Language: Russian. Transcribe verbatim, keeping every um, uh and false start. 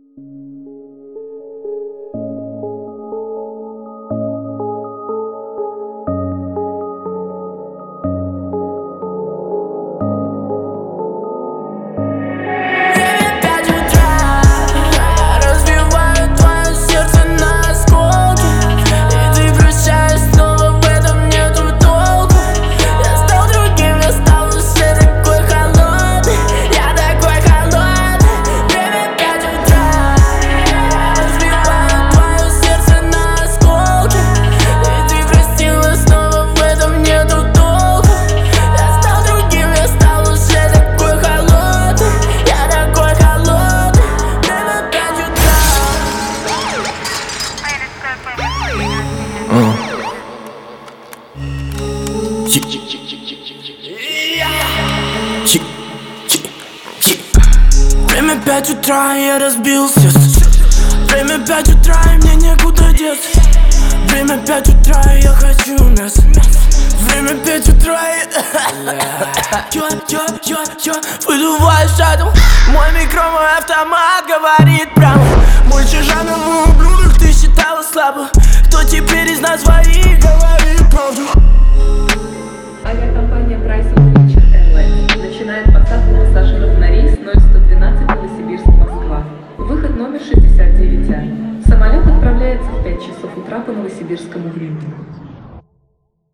Время пять утра, и я разбился. Время пять утра, и мне некуда деться. Время пять утра, и я хочу мясо. Время пять утра, и... Чё, чё, чё, чё, выдуваешь атом. Мой микро, мой автомат говорит прямо. Больше жанра в ублюдок ты считала слабо. Кто теперь из нас двоих говорит правду? Авиакомпания Price Future Airlines начинает посадку пассажиров на рейс ноль сто двенадцать Новосибирск-Москва. Выход номер шестьдесят девять А. Самолет отправляется в пять часов утра по новосибирскому времени.